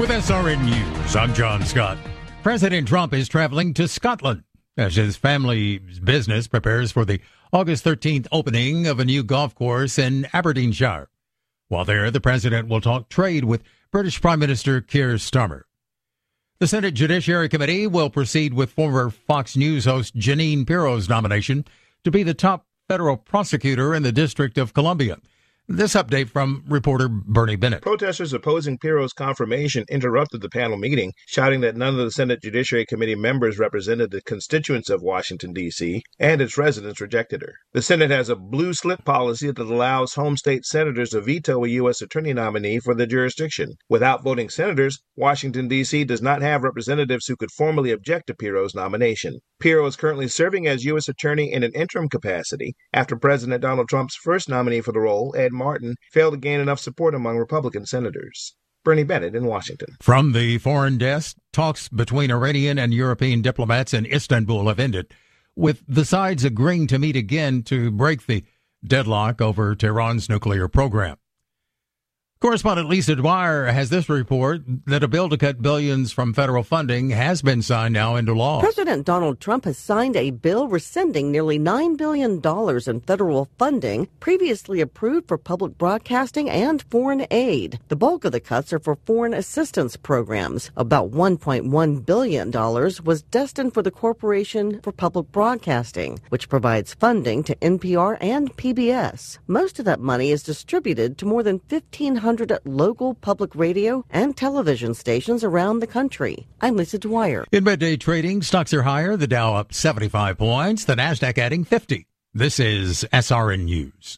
With SRN News, I'm John Scott. President Trump is traveling to Scotland as his family's business prepares for the August 13th opening of a new golf course in Aberdeenshire. While there, the president will talk trade with British Prime Minister Keir Starmer. The Senate Judiciary Committee will proceed with former Fox News host Jeanine Pirro's nomination to be the top federal prosecutor in the District of Columbia. This update from reporter Bernie Bennett. Protesters opposing Pirro's confirmation interrupted the panel meeting, shouting that none of the Senate Judiciary Committee members represented the constituents of Washington, D.C., and its residents rejected her. The Senate has a blue slip policy that allows home state senators to veto a U.S. attorney nominee for the jurisdiction. Without voting senators, Washington, D.C. does not have representatives who could formally object to Pirro's nomination. Pirro is currently serving as U.S. attorney in an interim capacity after President Donald Trump's first nominee for the role, Ed Martin, failed to gain enough support among Republican senators. Bernie Bennett in Washington. From the foreign desk, talks between Iranian and European diplomats in Istanbul have ended, with the sides agreeing to meet again to break the deadlock over Tehran's nuclear program. Correspondent Lisa Dwyer has this report that a bill to cut billions from federal funding has been signed now into law. President Donald Trump has signed a bill rescinding nearly $9 billion in federal funding previously approved for public broadcasting and foreign aid. The bulk of the cuts are for foreign assistance programs. About $1.1 billion was destined for the Corporation for Public Broadcasting, which provides funding to NPR and PBS. Most of that money is distributed to more than 1,500 local public radio and television stations around the country. I'm Lisa Dwyer. In midday trading, stocks are higher. The Dow up 75 points, the Nasdaq adding 50. This is SRN News.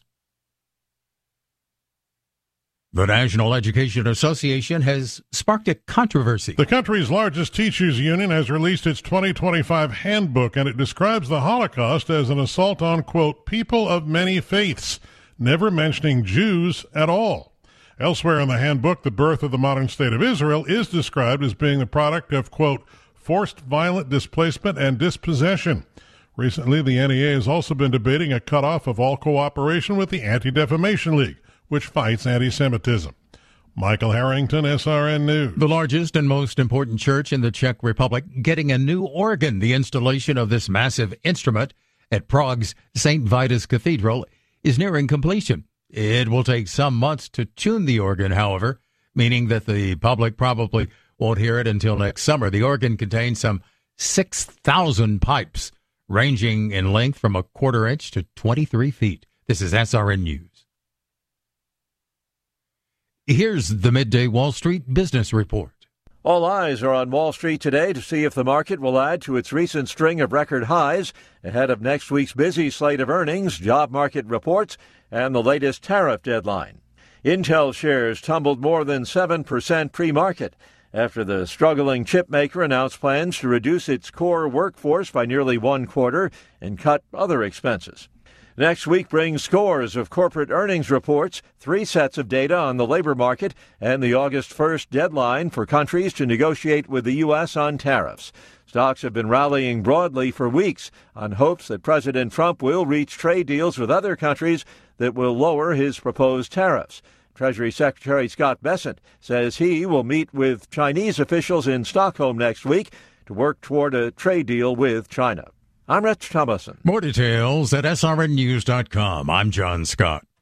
The National Education Association has sparked a controversy. The country's largest teachers union has released its 2025 handbook, and it describes the Holocaust as an assault on, quote, people of many faiths, never mentioning Jews at all. Elsewhere in the handbook, the birth of the modern state of Israel is described as being the product of, quote, forced violent displacement and dispossession. Recently, the NEA has also been debating a cutoff of all cooperation with the Anti-Defamation League, which fights anti-Semitism. Michael Harrington, SRN News. The largest and most important church in the Czech Republic getting a new organ. The installation of this massive instrument at Prague's St. Vitus Cathedral is nearing completion. It will take some months to tune the organ, however, meaning that the public probably won't hear it until next summer. The organ contains some 6,000 pipes, ranging in length from a quarter inch to 23 feet. This is SRN News. Here's the Midday Wall Street Business Report. All eyes are on Wall Street today to see if the market will add to its recent string of record highs ahead of next week's busy slate of earnings, job market reports, and the latest tariff deadline. Intel shares tumbled more than 7% pre-market after the struggling chip maker announced plans to reduce its core workforce by nearly one quarter and cut other expenses. Next week brings scores of corporate earnings reports, 3 sets of data on the labor market, and the August 1st deadline for countries to negotiate with the U.S. on tariffs. Stocks have been rallying broadly for weeks on hopes that President Trump will reach trade deals with other countries that will lower his proposed tariffs. Treasury Secretary Scott Bessent says he will meet with Chinese officials in Stockholm next week to work toward a trade deal with China. I'm Rich Thomason. More details at srnnews.com. I'm John Scott.